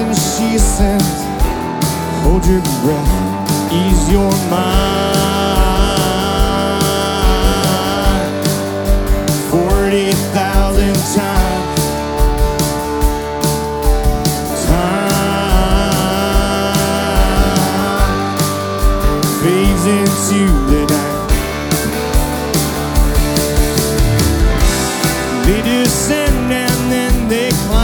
and she sends. Hold your breath, ease your mind. 40,000 times. Time fades into the night. They descend and then they climb.